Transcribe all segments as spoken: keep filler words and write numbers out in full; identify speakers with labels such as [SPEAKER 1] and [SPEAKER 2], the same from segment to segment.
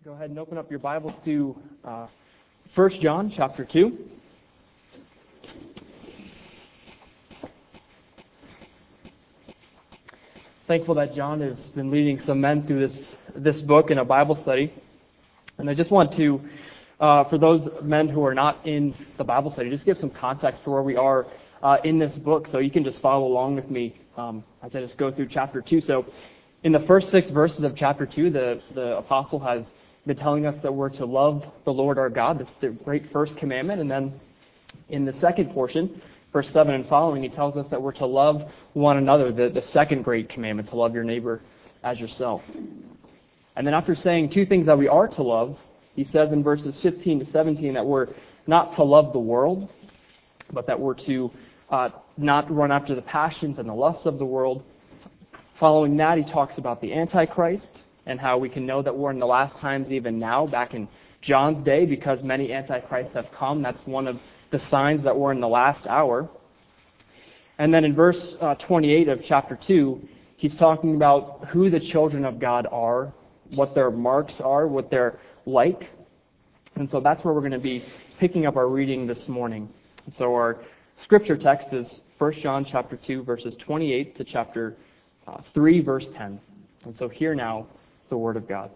[SPEAKER 1] Go ahead and open up your Bibles to uh, First John chapter two. Thankful that John has been leading some men through this this book in a Bible study. And I just want to, uh, for those men who are not in the Bible study, just give some context for where we are uh, in this book so you can just follow along with me um, as I just go through chapter two. So in the first six verses of chapter two, the, the apostle has been telling us that we're to love the Lord our God, that's the great first commandment. And then in the second portion, verse seven and following, he tells us that we're to love one another, the, the second great commandment, to love your neighbor as yourself. And then after saying two things that we are to love, he says in verses fifteen to seventeen that we're not to love the world, but that we're to uh, not run after the passions and the lusts of the world. Following that, he talks about the Antichrist and how we can know that we're in the last times even now, back in John's day, because many Antichrists have come. That's one of the signs that we're in the last hour. And then in verse uh, twenty-eight of chapter two, he's talking about who the children of God are, what their marks are, what they're like. And so that's where we're going to be picking up our reading this morning. And so our scripture text is First John chapter two, verses twenty-eight to chapter uh, three, verse ten. And so hear now the word of God.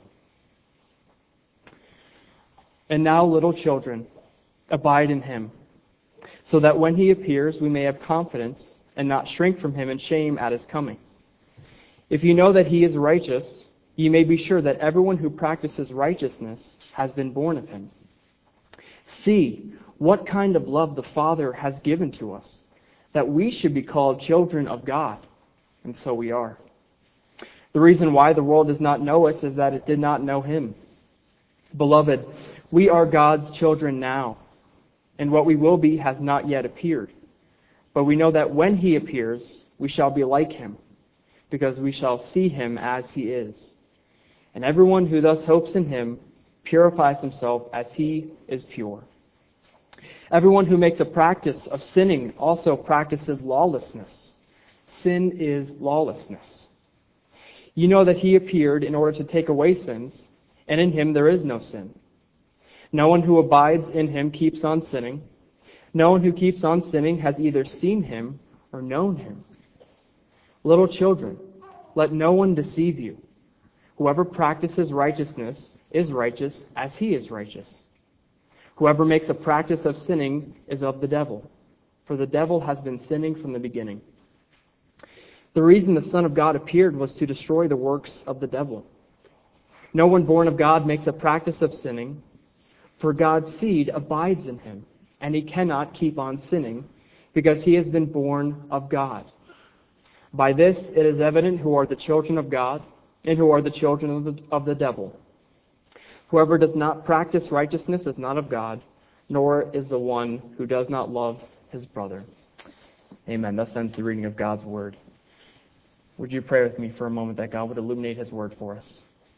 [SPEAKER 1] And now, little children, abide in him, so that when he appears we may have confidence and not shrink from him in shame at his coming. If you know that he is righteous, you may be sure that everyone who practices righteousness has been born of him. See what kind of love the Father has given to us, that we should be called children of God, and so we are. The reason why the world does not know us is that it did not know him. Beloved, we are God's children now, and what we will be has not yet appeared. But we know that when he appears, we shall be like him, because we shall see him as he is. And everyone who thus hopes in him purifies himself as he is pure. Everyone who makes a practice of sinning also practices lawlessness. Sin is lawlessness. You know that he appeared in order to take away sins, and in him there is no sin. No one who abides in him keeps on sinning. No one who keeps on sinning has either seen him or known him. Little children, let no one deceive you. Whoever practices righteousness is righteous as he is righteous. Whoever makes a practice of sinning is of the devil, for the devil has been sinning from the beginning. The reason the Son of God appeared was to destroy the works of the devil. No one born of God makes a practice of sinning, for God's seed abides in him, and he cannot keep on sinning, because he has been born of God. By this it is evident who are the children of God, and who are the children of the, of the devil. Whoever does not practice righteousness is not of God, nor is the one who does not love his brother. Amen. Thus ends the reading of God's word. Would you pray with me for a moment that God would illuminate his word for us?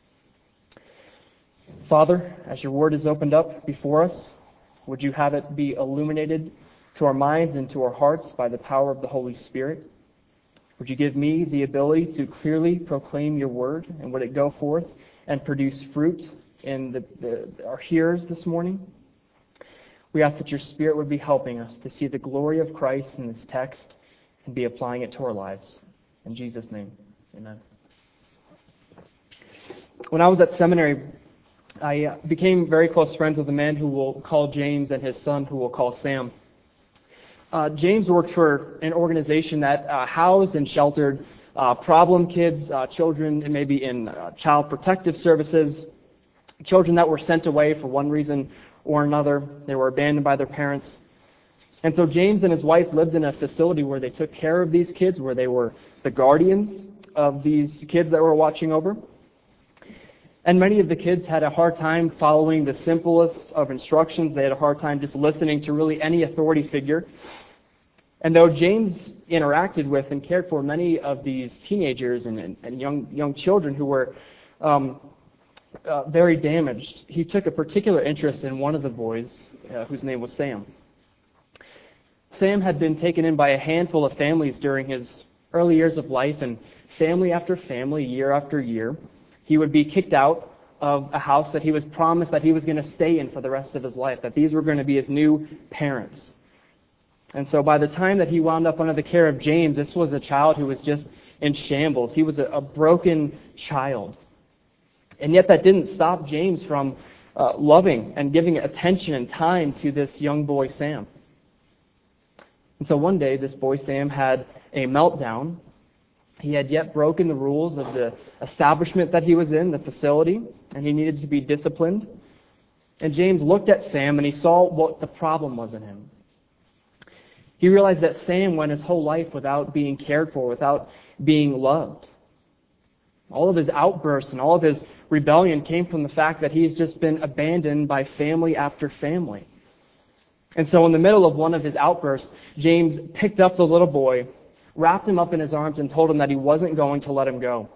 [SPEAKER 1] Father, as your word is opened up before us, would you have it be illuminated to our minds and to our hearts by the power of the Holy Spirit? Would you give me the ability to clearly proclaim your word, and would it go forth and produce fruit in the, the, our hearers this morning? We ask that your Spirit would be helping us to see the glory of Christ in this text and be applying it to our lives. In Jesus' name, amen. When I was at seminary, I became very close friends with a man who we'll call James and his son who we'll call Sam. Uh, James worked for an organization that uh, housed and sheltered uh, problem kids, uh, children maybe in uh, child protective services, children that were sent away for one reason or another. They were abandoned by their parents. And so James and his wife lived in a facility where they took care of these kids, where they were the guardians of these kids that were watching over. And many of the kids had a hard time following the simplest of instructions. They had a hard time just listening to really any authority figure. And though James interacted with and cared for many of these teenagers and, and, and young young children who were um, uh, very damaged, he took a particular interest in one of the boys, uh, whose name was Sam. Sam had been taken in by a handful of families during his early years of life, and family after family, year after year, he would be kicked out of a house that he was promised that he was going to stay in for the rest of his life, that these were going to be his new parents. And so by the time that he wound up under the care of James, this was a child who was just in shambles. He was a, a broken child. And yet that didn't stop James from uh, loving and giving attention and time to this young boy, Sam. And so one day, this boy, Sam, had a meltdown. He had yet broken the rules of the establishment that he was in, the facility, and he needed to be disciplined. And James looked at Sam and he saw what the problem was in him. He realized that Sam went his whole life without being cared for, without being loved. All of his outbursts and all of his rebellion came from the fact that he's just been abandoned by family after family. And so in the middle of one of his outbursts, James picked up the little boy, wrapped him up in his arms, and told him that he wasn't going to let him go.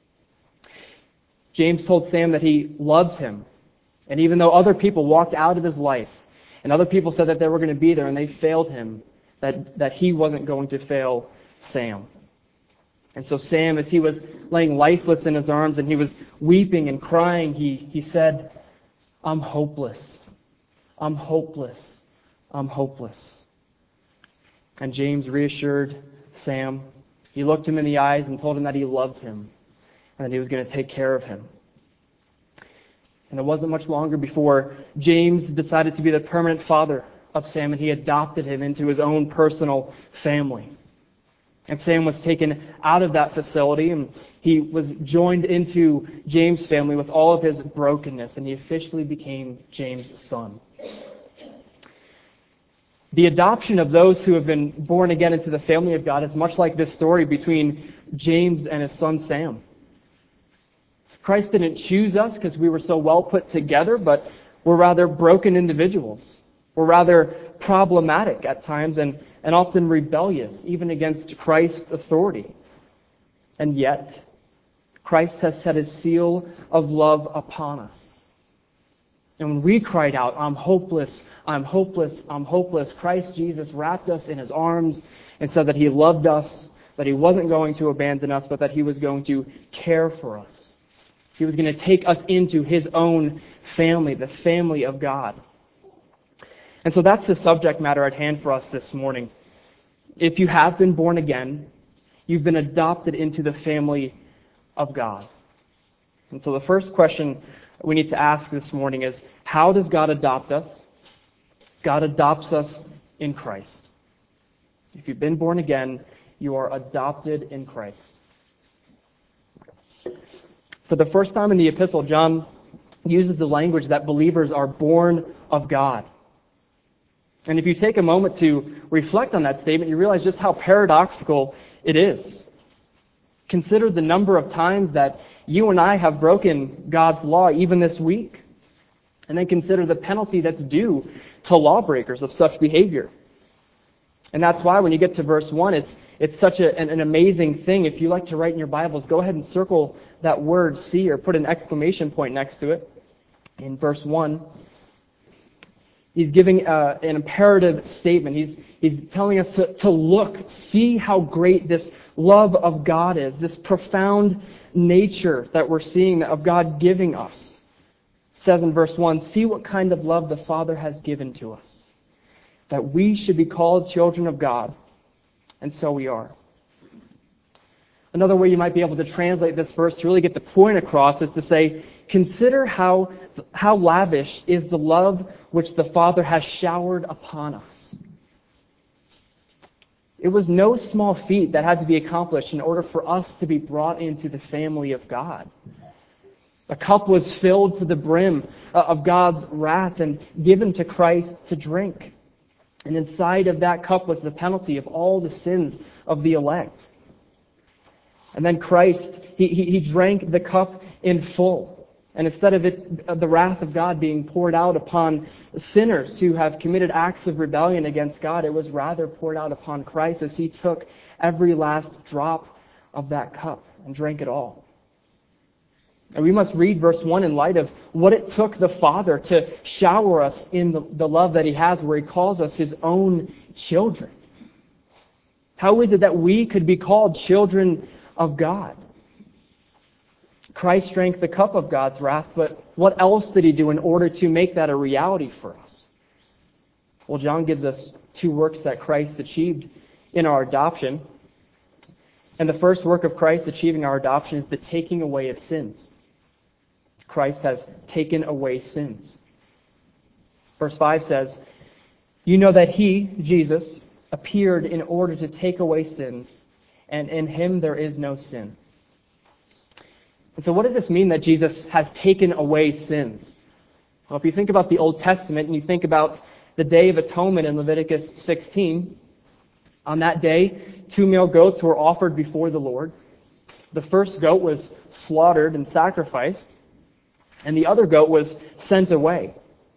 [SPEAKER 1] James told Sam that he loved him. And even though other people walked out of his life, and other people said that they were going to be there and they failed him, that, that he wasn't going to fail Sam. And so Sam, as he was laying lifeless in his arms and he was weeping and crying, he, he said, "I'm hopeless. I'm hopeless. I'm hopeless." And James reassured Sam. He looked him in the eyes and told him that he loved him and that he was going to take care of him. And it wasn't much longer before James decided to be the permanent father of Sam, and he adopted him into his own personal family. And Sam was taken out of that facility, and he was joined into James' family with all of his brokenness, and he officially became James' son. The adoption of those who have been born again into the family of God is much like this story between James and his son Sam. Christ didn't choose us because we were so well put together, but we're rather broken individuals. We're rather problematic at times and, and often rebellious, even against Christ's authority. And yet, Christ has set his seal of love upon us. And when we cried out, "I'm hopeless, I'm hopeless, I'm hopeless," Christ Jesus wrapped us in his arms and said that he loved us, that he wasn't going to abandon us, but that he was going to care for us. He was going to take us into his own family, the family of God. And so that's the subject matter at hand for us this morning. If you have been born again, you've been adopted into the family of God. And so the first question we need to ask this morning is, how does God adopt us? God adopts us in Christ. If you've been born again, you are adopted in Christ. For the first time in the epistle, John uses the language that believers are born of God. And if you take a moment to reflect on that statement, you realize just how paradoxical it is. Consider the number of times that you and I have broken God's law even this week. And then consider the penalty that's due to lawbreakers of such behavior. And that's why when you get to verse one, it's it's such a, an, an amazing thing. If you like to write in your Bibles, go ahead and circle that word "see" or put an exclamation point next to it. In verse one, he's giving uh, an imperative statement. He's, he's telling us to, to look, see how great this love of God is, this profound nature that we're seeing of God giving us. It says in verse one, "See what kind of love the Father has given to us, that we should be called children of God, and so we are." Another way you might be able to translate this verse to really get the point across is to say, consider how, how lavish is the love which the Father has showered upon us. It was no small feat that had to be accomplished in order for us to be brought into the family of God. A cup was filled to the brim of God's wrath and given to Christ to drink. And inside of that cup was the penalty of all the sins of the elect. And then Christ, he, he, he drank the cup in full. And instead of it, of the wrath of God being poured out upon sinners who have committed acts of rebellion against God, it was rather poured out upon Christ as he took every last drop of that cup and drank it all. And we must read verse one in light of what it took the Father to shower us in the, the love that he has, where he calls us his own children. How is it that we could be called children of God? Christ drank the cup of God's wrath, but what else did he do in order to make that a reality for us? Well, John gives us two works that Christ achieved in our adoption. And the first work of Christ achieving our adoption is the taking away of sins. Christ has taken away sins. Verse five says, "You know that he, Jesus, appeared in order to take away sins, and in him there is no sin." And so what does this mean that Jesus has taken away sins? Well, if you think about the Old Testament and you think about the Day of Atonement in Leviticus sixteen, on that day, two male goats were offered before the Lord. The first goat was slaughtered and sacrificed, and the other goat was sent away.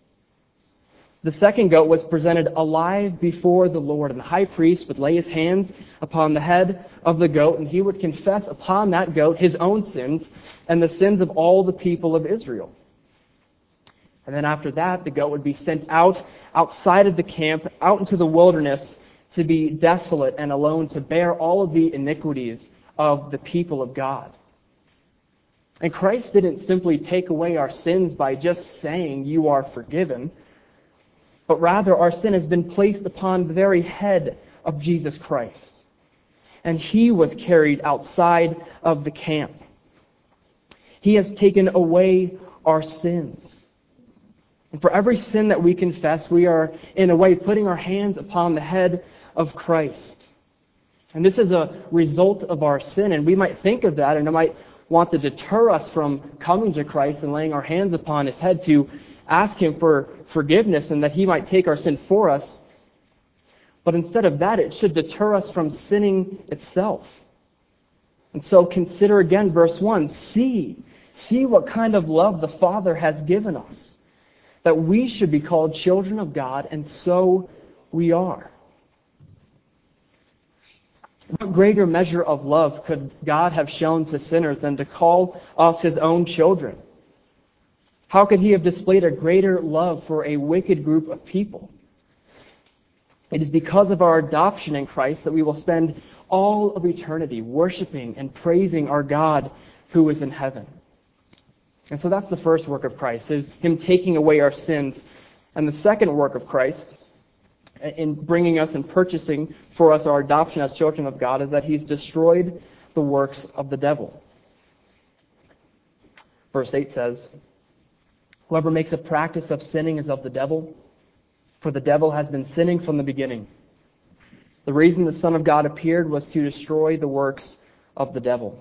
[SPEAKER 1] The second goat was presented alive before the Lord, and the high priest would lay his hands upon the head of the goat, and he would confess upon that goat his own sins and the sins of all the people of Israel. And then after that, the goat would be sent out, outside of the camp, out into the wilderness, to be desolate and alone, to bear all of the iniquities of the people of God. And Christ didn't simply take away our sins by just saying, "You are forgiven," but rather our sin has been placed upon the very head of Jesus Christ. And he was carried outside of the camp. He has taken away our sins. And for every sin that we confess, we are, in a way, putting our hands upon the head of Christ. And this is a result of our sin, and we might think of that, and it might want to deter us from coming to Christ and laying our hands upon his head to ask him for forgiveness and that he might take our sin for us. But instead of that, it should deter us from sinning itself. And so consider again verse one. See, see what kind of love the Father has given us, that we should be called children of God, and so we are. What greater measure of love could God have shown to sinners than to call us his own children? How could he have displayed a greater love for a wicked group of people? It is because of our adoption in Christ that we will spend all of eternity worshiping and praising our God who is in heaven. And so that's the first work of Christ, is him taking away our sins. And the second work of Christ, in bringing us and purchasing for us our adoption as children of God, is that he's destroyed the works of the devil. Verse eight says, "Whoever makes a practice of sinning is of the devil, for the devil has been sinning from the beginning. The reason the Son of God appeared was to destroy the works of the devil."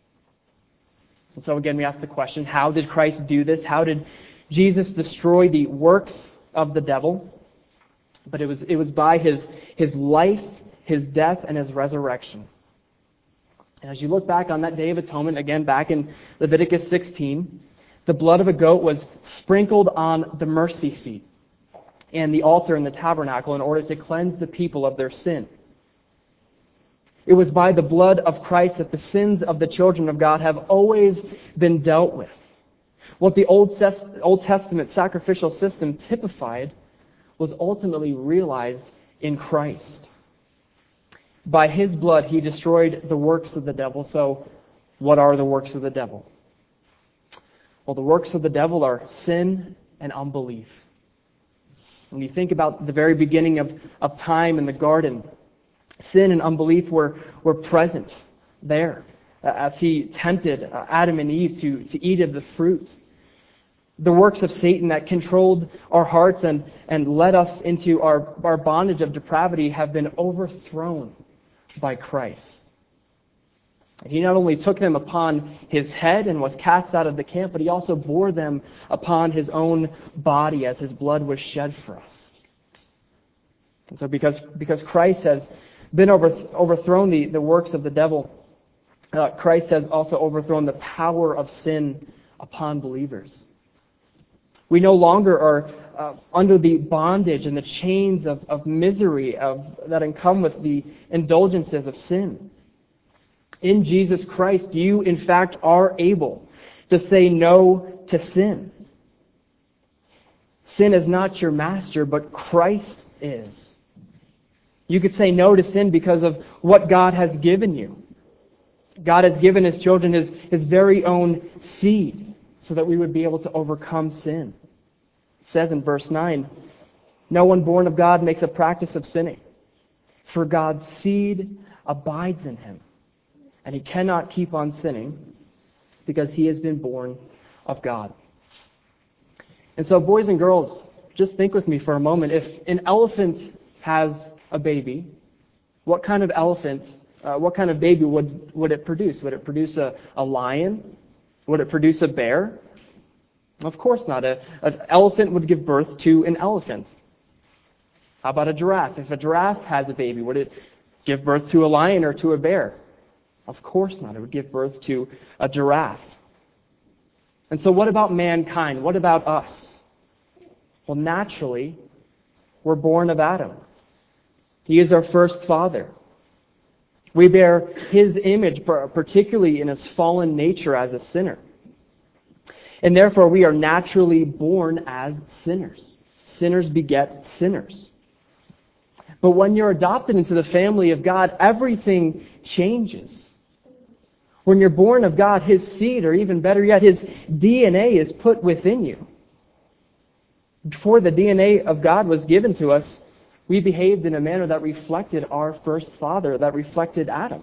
[SPEAKER 1] And so again, we ask the question, how did Christ do this? How did Jesus destroy the works of the devil? But it was it was by his, his life, his death, and his resurrection. And as you look back on that Day of Atonement, again back in Leviticus sixteen, the blood of a goat was sprinkled on the mercy seat and the altar in the tabernacle in order to cleanse the people of their sin. It was by the blood of Christ that the sins of the children of God have always been dealt with. What the Old Testament sacrificial system typified was ultimately realized in Christ. By his blood, he destroyed the works of the devil. So, what are the works of the devil? Well, the works of the devil are sin and unbelief. When you think about the very beginning of, of time in the garden, sin and unbelief were, were present there uh, as he tempted uh, Adam and Eve to, to eat of the fruit. The works of Satan that controlled our hearts and, and led us into our, our bondage of depravity have been overthrown by Christ. And he not only took them upon his head and was cast out of the camp, but he also bore them upon his own body as his blood was shed for us. And so because, because Christ has been over, overthrown the, the works of the devil, uh, Christ has also overthrown the power of sin upon believers. We no longer are uh, under the bondage and the chains of, of misery of, that come with the indulgences of sin. In Jesus Christ, you in fact are able to say no to sin. Sin is not your master, but Christ is. You could say no to sin because of what God has given you. God has given His children His, His very own seed so that we would be able to overcome sin. It says in verse nine, no one born of God makes a practice of sinning, for God's seed abides in him, and he cannot keep on sinning because he has been born of God. And so, boys and girls, just think with me for a moment. If an elephant has a baby, what kind of elephant, uh, what kind of baby would, would it produce? Would it produce a, a lion? Would it produce a bear? Of course not. A, an elephant would give birth to an elephant. How about a giraffe? If a giraffe has a baby, would it give birth to a lion or to a bear? Of course not. It would give birth to a giraffe. And so what about mankind? What about us? Well, naturally, we're born of Adam. He is our first father. We bear his image, particularly in his fallen nature as a sinner. And therefore, we are naturally born as sinners. Sinners beget sinners. But when you're adopted into the family of God, everything changes. When you're born of God, His seed, or even better yet, His D N A is put within you. Before the D N A of God was given to us, we behaved in a manner that reflected our first father, that reflected Adam.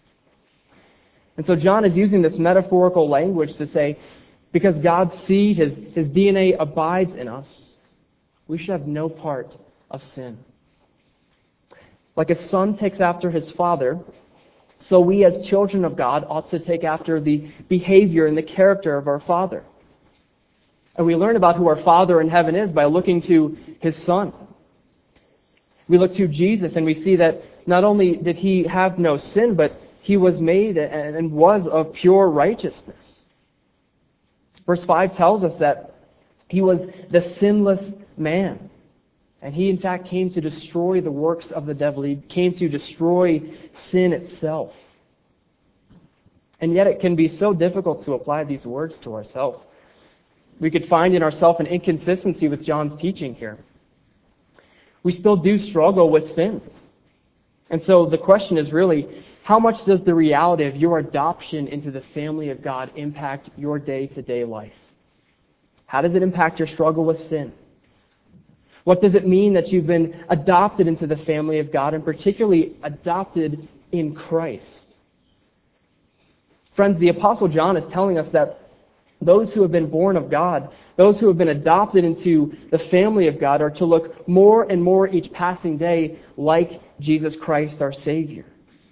[SPEAKER 1] And so John is using this metaphorical language to say, because God's seed, His, His D N A abides in us, we should have no part of sin. Like a son takes after his father, so we as children of God ought to take after the behavior and the character of our Father. And we learn about who our Father in heaven is by looking to His Son. We look to Jesus and we see that not only did He have no sin, but He was made and was of pure righteousness. Verse five tells us that He was the sinless man. And He, in fact, came to destroy the works of the devil. He came to destroy sin itself. And yet it can be so difficult to apply these words to ourselves. We could find in ourselves an inconsistency with John's teaching here. We still do struggle with sin. And so the question is really, how much does the reality of your adoption into the family of God impact your day-to-day life? How does it impact your struggle with sin? What does it mean that you've been adopted into the family of God, and particularly adopted in Christ? Friends, the Apostle John is telling us that those who have been born of God, those who have been adopted into the family of God, are to look more and more each passing day like Jesus Christ, our Savior.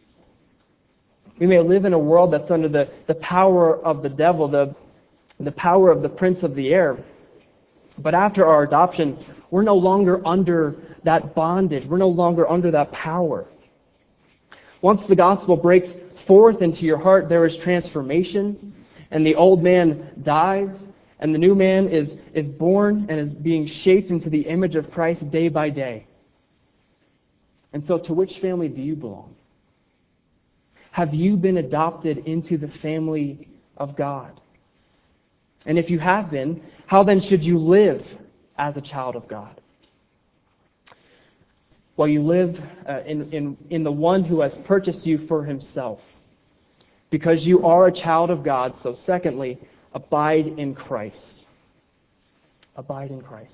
[SPEAKER 1] We may live in a world that's under the, the power of the devil, the, the power of the prince of the air. But after our adoption, we're no longer under that bondage. We're no longer under that power. Once the gospel breaks forth into your heart, there is transformation, and the old man dies, and the new man is, is born and is being shaped into the image of Christ day by day. And so, to which family do you belong? Have you been adopted into the family of God? And if you have been, how then should you live as a child of God? Well, you live uh, in, in, in the one who has purchased you for Himself. Because you are a child of God, so secondly, abide in Christ. Abide in Christ.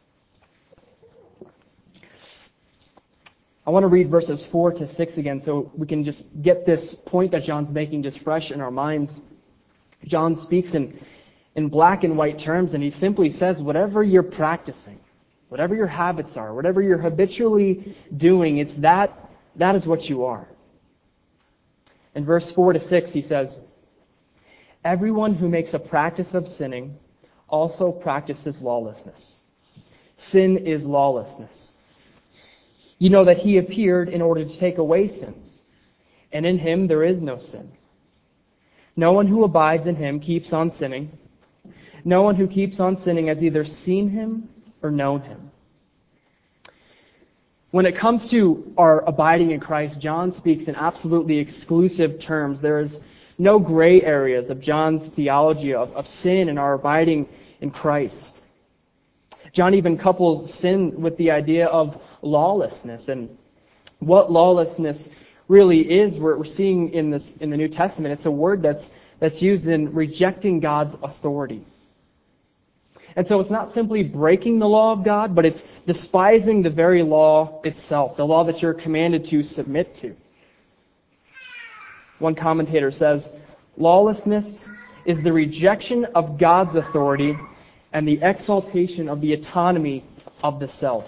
[SPEAKER 1] I want to read verses four to six again so we can just get this point that John's making just fresh in our minds. John speaks in in black and white terms, and he simply says, whatever you're practicing, whatever your habits are, whatever you're habitually doing, it's that, that is what you are. In verse four to six, he says, everyone who makes a practice of sinning also practices lawlessness. Sin is lawlessness. You know that He appeared in order to take away sins, and in Him there is no sin. No one who abides in Him keeps on sinning. No one who keeps on sinning has either seen Him or known Him. When it comes to our abiding in Christ, John speaks in absolutely exclusive terms. There is no gray areas of John's theology of, of sin and our abiding in Christ. John even couples sin with the idea of lawlessness. And what lawlessness really is, we're, we're seeing in this in the New Testament, it's a word that's that's used in rejecting God's authority. And so it's not simply breaking the law of God, but it's despising the very law itself, the law that you're commanded to submit to. One commentator says, lawlessness is the rejection of God's authority and the exaltation of the autonomy of the self.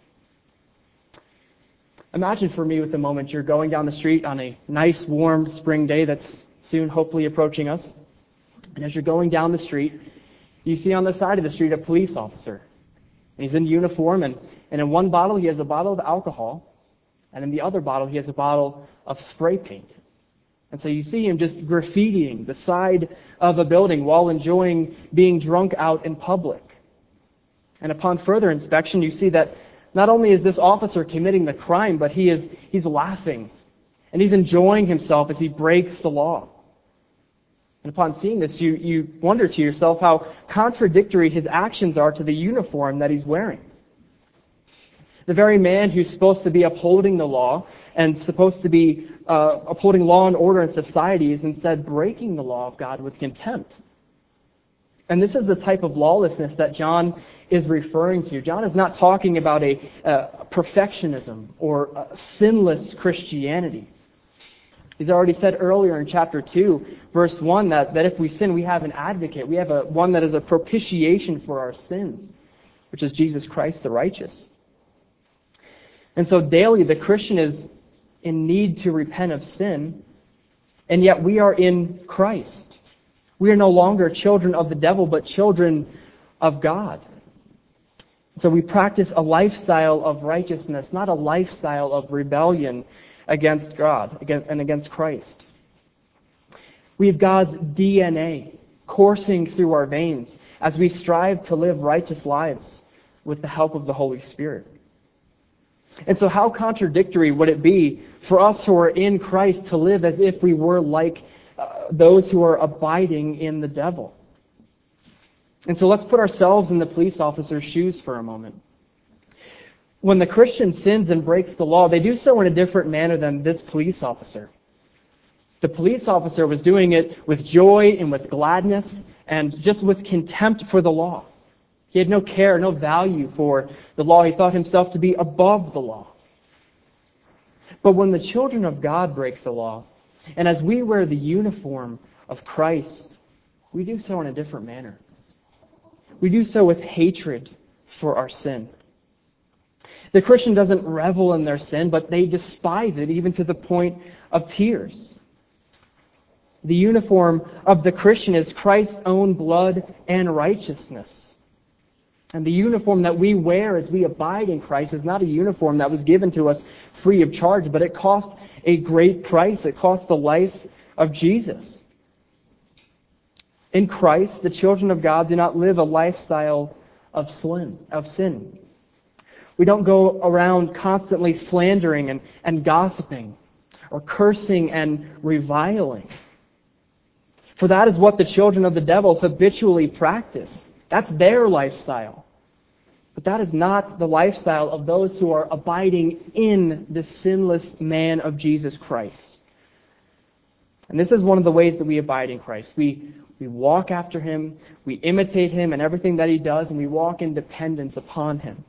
[SPEAKER 1] Imagine for me with the moment you're going down the street on a nice warm spring day that's soon hopefully approaching us. And as you're going down the street, you see on the side of the street a police officer. And he's in uniform, and, and in one bottle he has a bottle of alcohol, and in the other bottle he has a bottle of spray paint. And so you see him just graffitiing the side of a building while enjoying being drunk out in public. And upon further inspection, you see that not only is this officer committing the crime, but he is he's laughing, and he's enjoying himself as he breaks the law. And upon seeing this, you, you wonder to yourself how contradictory his actions are to the uniform that he's wearing. The very man who's supposed to be upholding the law and supposed to be uh, upholding law and order in society is instead breaking the law of God with contempt. And this is the type of lawlessness that John is referring to. John is not talking about a uh, perfectionism or a sinless Christianity. He's already said earlier in chapter two, verse one, that, that if we sin, we have an advocate. We have a one that is a propitiation for our sins, which is Jesus Christ the righteous. And so daily the Christian is in need to repent of sin, and yet we are in Christ. We are no longer children of the devil, but children of God. So we practice a lifestyle of righteousness, not a lifestyle of rebellion against God against, and against Christ. We have God's D N A coursing through our veins as we strive to live righteous lives with the help of the Holy Spirit. And so how contradictory would it be for us who are in Christ to live as if we were like uh, those who are abiding in the devil? And so let's put ourselves in the police officer's shoes for a moment. When the Christian sins and breaks the law, they do so in a different manner than this police officer. The police officer was doing it with joy and with gladness and just with contempt for the law. He had no care, no value for the law. He thought himself to be above the law. But when the children of God break the law, and as we wear the uniform of Christ, we do so in a different manner. We do so with hatred for our sin. The Christian doesn't revel in their sin, but they despise it even to the point of tears. The uniform of the Christian is Christ's own blood and righteousness. And the uniform that we wear as we abide in Christ is not a uniform that was given to us free of charge, but it cost a great price. It cost the life of Jesus. In Christ, the children of God do not live a lifestyle of sin. Of sin. We don't go around constantly slandering and, and gossiping or cursing and reviling. For that is what the children of the devil habitually practice. That's their lifestyle. But that is not the lifestyle of those who are abiding in the sinless man of Jesus Christ. And this is one of the ways that we abide in Christ. We, we walk after Him, we imitate Him in everything that He does, and we walk in dependence upon Him.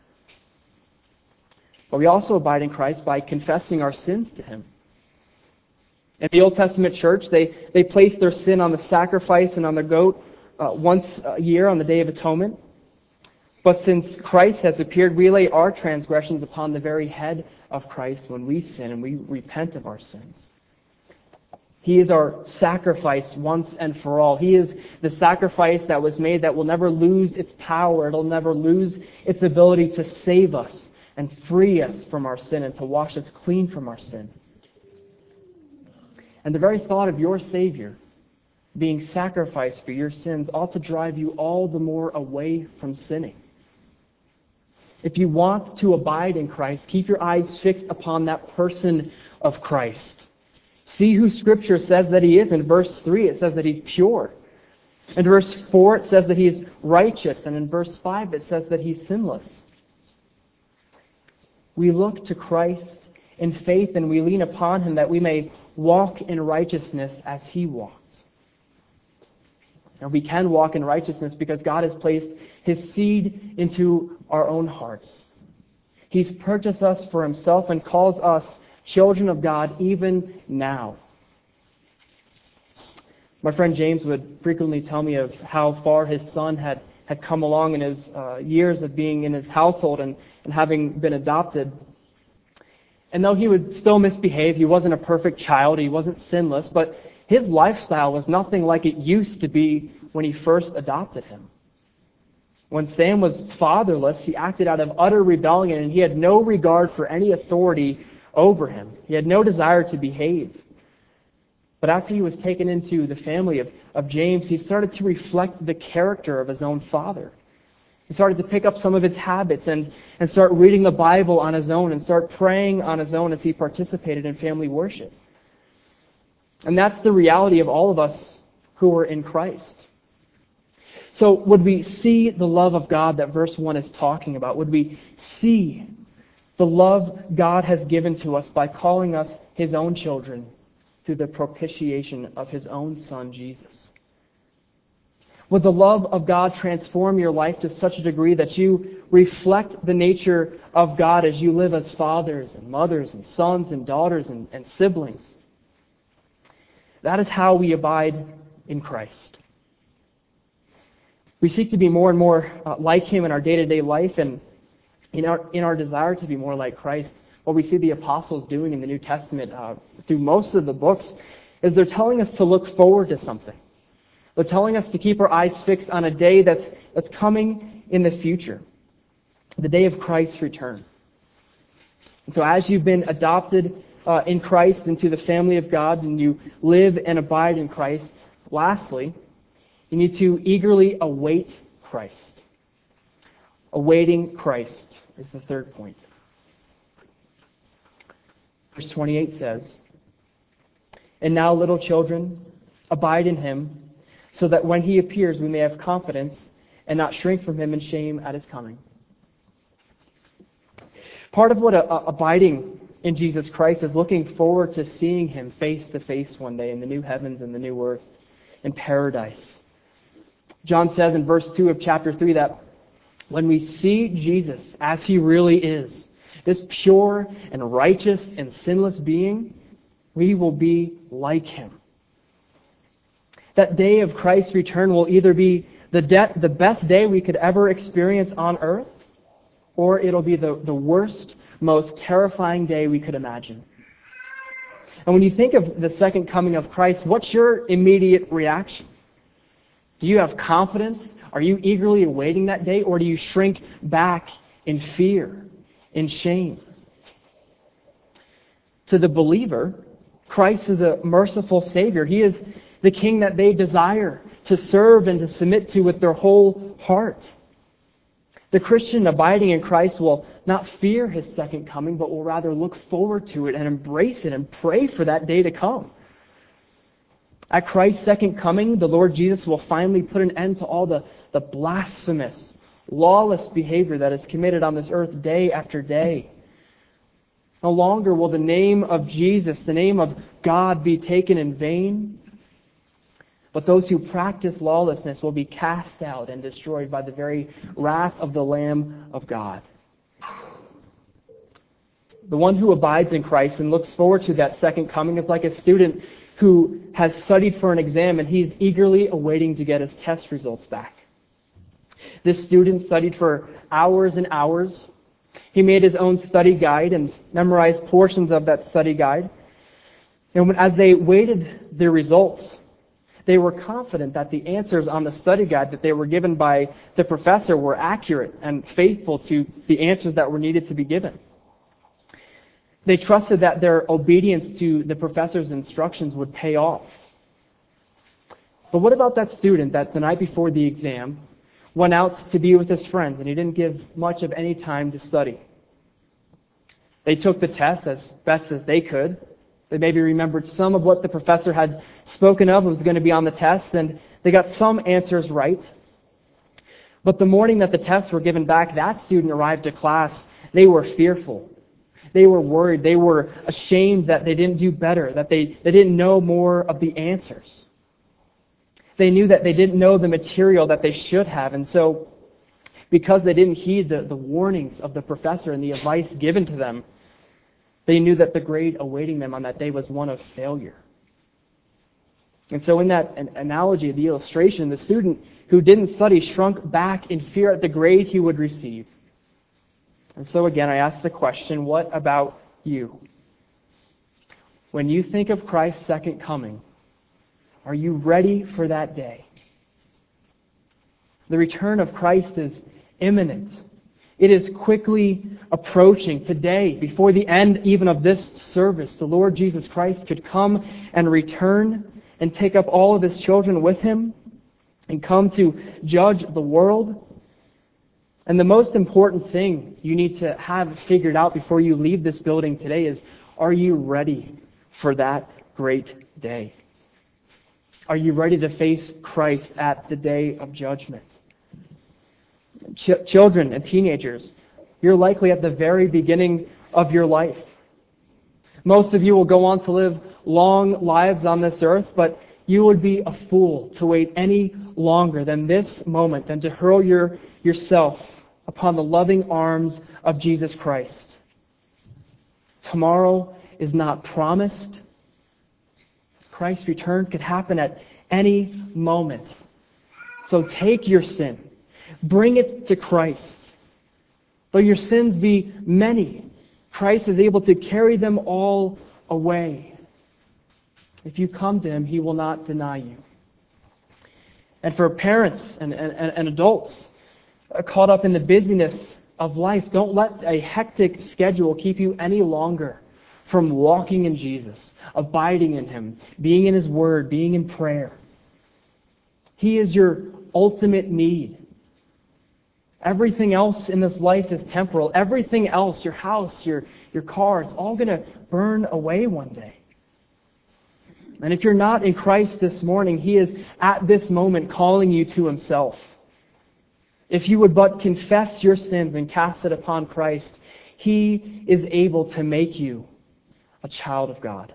[SPEAKER 1] But we also abide in Christ by confessing our sins to Him. In the Old Testament church, they, they placed their sin on the sacrifice and on the goat uh, once a year on the Day of Atonement. But since Christ has appeared, we lay our transgressions upon the very head of Christ when we sin and we repent of our sins. He is our sacrifice once and for all. He is the sacrifice that was made that will never lose its power. It'll never lose its ability to save us and free us from our sin and to wash us clean from our sin. And the very thought of your Savior being sacrificed for your sins ought to drive you all the more away from sinning. If you want to abide in Christ, keep your eyes fixed upon that person of Christ. See who Scripture says that He is. In verse three, it says that He's pure. In verse four, it says that He is righteous. And in verse five, it says that He's sinless. We look to Christ in faith and we lean upon him that we may walk in righteousness as he walked. And we can walk in righteousness because God has placed his seed into our own hearts. He's purchased us for himself and calls us children of God even now. My friend James would frequently tell me of how far his son had, had come along in his uh, years of being in his household and, and having been adopted. And though he would still misbehave, he wasn't a perfect child, he wasn't sinless, but his lifestyle was nothing like it used to be when he first adopted him. When Sam was fatherless, he acted out of utter rebellion and he had no regard for any authority over him. He had no desire to behave. But after he was taken into the family of, of James, he started to reflect the character of his own father. He started to pick up some of his habits and, and start reading the Bible on his own and start praying on his own as he participated in family worship. And that's the reality of all of us who are in Christ. So would we see the love of God that verse one is talking about? Would we see the love God has given to us by calling us his own children through the propitiation of his own Son, Jesus? Would the love of God transform your life to such a degree that you reflect the nature of God as you live as fathers and mothers and sons and daughters and, and siblings? That is how we abide in Christ. We seek to be more and more uh, like him in our day-to-day life, and in our, in our desire to be more like Christ, what we see the apostles doing in the New Testament uh, through most of the books is they're telling us to look forward to something. They're telling us to keep our eyes fixed on a day that's, that's coming in the future, the day of Christ's return. And so as you've been adopted uh, in Christ into the family of God and you live and abide in Christ, lastly, you need to eagerly await Christ. Awaiting Christ is the third point. Verse twenty-eight says, "And now, little children, abide in him, so that when he appears we may have confidence and not shrink from him in shame at his coming." Part of what a, a, abiding in Jesus Christ is looking forward to seeing him face to face one day in the new heavens and the new earth, in paradise. John says in verse two of chapter three that when we see Jesus as he really is, this pure and righteous and sinless being, we will be like him. That day of Christ's return will either be the, de- the best day we could ever experience on earth, or it'll be the, the worst, most terrifying day we could imagine. And when you think of the second coming of Christ, what's your immediate reaction? Do you have confidence? Are you eagerly awaiting that day? Or do you shrink back in fear, in shame? To the believer, Christ is a merciful Savior. He is the King that they desire to serve and to submit to with their whole heart. The Christian abiding in Christ will not fear his second coming, but will rather look forward to it and embrace it and pray for that day to come. At Christ's second coming, the Lord Jesus will finally put an end to all the, the blasphemous, lawless behavior that is committed on this earth day after day. No longer will the name of Jesus, the name of God, be taken in vain, but those who practice lawlessness will be cast out and destroyed by the very wrath of the Lamb of God. The one who abides in Christ and looks forward to that second coming is like a student who has studied for an exam and he's eagerly awaiting to get his test results back. This student studied for hours and hours. He made his own study guide and memorized portions of that study guide. And when, as they waited their results, they were confident that the answers on the study guide that they were given by the professor were accurate and faithful to the answers that were needed to be given. They trusted that their obedience to the professor's instructions would pay off. But what about that student that the night before the exam went out to be with his friends and he didn't give much of any time to study? They took the test as best as they could. They maybe remembered some of what the professor had spoken of was going to be on the test, and they got some answers right. But the morning that the tests were given back, that student arrived to class. They were fearful. They were worried. They were ashamed that they didn't do better, that they, they didn't know more of the answers. They knew that they didn't know the material that they should have. And so, because they didn't heed the, the warnings of the professor and the advice given to them, they knew that the grade awaiting them on that day was one of failure. And so in that analogy, the illustration, the student who didn't study shrunk back in fear at the grade he would receive. And so again, I ask the question, what about you? When you think of Christ's second coming, are you ready for that day? The return of Christ is imminent. It is quickly approaching. Today, before the end even of this service, the Lord Jesus Christ could come and return and take up all of His children with Him and come to judge the world. And the most important thing you need to have figured out before you leave this building today is, are you ready for that great day? Are you ready to face Christ at the day of judgment? Ch- children and teenagers, you're likely at the very beginning of your life. Most of you will go on to live long lives on this earth, but you would be a fool to wait any longer than this moment, than to hurl your, yourself upon the loving arms of Jesus Christ. Tomorrow is not promised. Christ's return could happen at any moment. So take your sin. Bring it to Christ. Though your sins be many, Christ is able to carry them all away. If you come to Him, He will not deny you. And for parents and, and, and adults caught up in the busyness of life, don't let a hectic schedule keep you any longer from walking in Jesus, abiding in Him, being in His Word, being in prayer. He is your ultimate need. Everything else in this life is temporal. Everything else, your house, your, your car, it's all going to burn away one day. And if you're not in Christ this morning, He is at this moment calling you to Himself. If you would but confess your sins and cast it upon Christ, He is able to make you a child of God.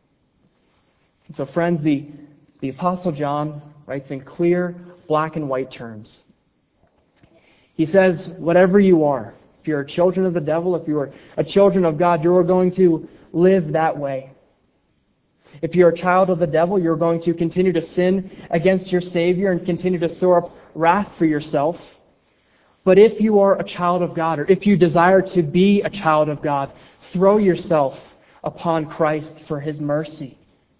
[SPEAKER 1] And so friends, the, the Apostle John writes in clear black and white terms. He says, whatever you are, if you're a children of the devil, if you are a children of God, you're going to live that way. If you're a child of the devil, you're going to continue to sin against your Savior and continue to store up wrath for yourself. But if you are a child of God, or if you desire to be a child of God, throw yourself upon Christ for His mercy.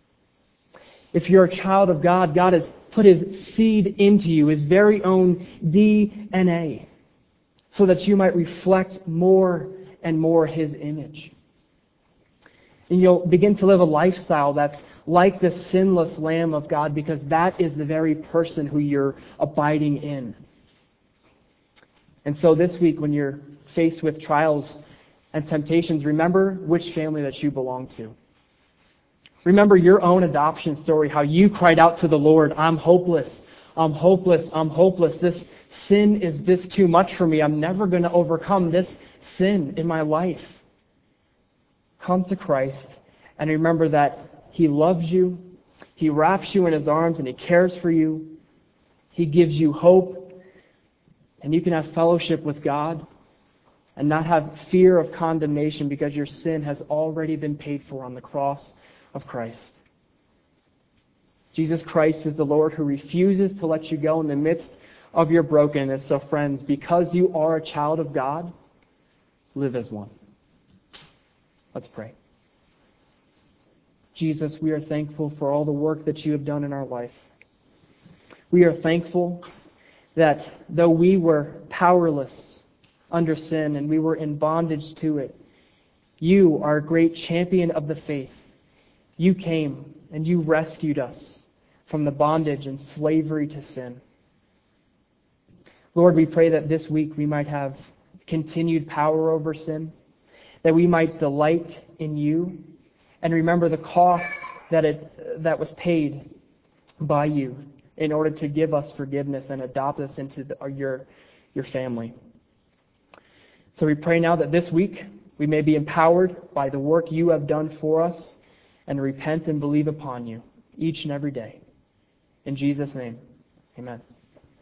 [SPEAKER 1] If you're a child of God, God has put His seed into you, His very own D N A, so that you might reflect more and more His image. And you'll begin to live a lifestyle that's like the sinless Lamb of God, because that is the very person who you're abiding in. And so this week, when you're faced with trials and temptations, remember which family that you belong to. Remember your own adoption story, how you cried out to the Lord, I'm hopeless, I'm hopeless, I'm hopeless. This sin is just too much for me. I'm never going to overcome this sin in my life. Come to Christ and remember that He loves you, He wraps you in His arms, and He cares for you. He gives you hope, and you can have fellowship with God and not have fear of condemnation, because your sin has already been paid for on the cross of Christ. Jesus Christ is the Lord who refuses to let you go in the midst of your brokenness. So friends, because you are a child of God, live as one. Let's pray. Jesus, we are thankful for all the work that you have done in our life. We are thankful that though we were powerless under sin and we were in bondage to it, you, our great champion of the faith, you came and you rescued us from the bondage and slavery to sin. Lord, we pray that this week we might have continued power over sin, that we might delight in you and remember the cost that it that was paid by you in order to give us forgiveness and adopt us into the, your, your family. So we pray now that this week we may be empowered by the work you have done for us and repent and believe upon you each and every day. In Jesus' name, amen.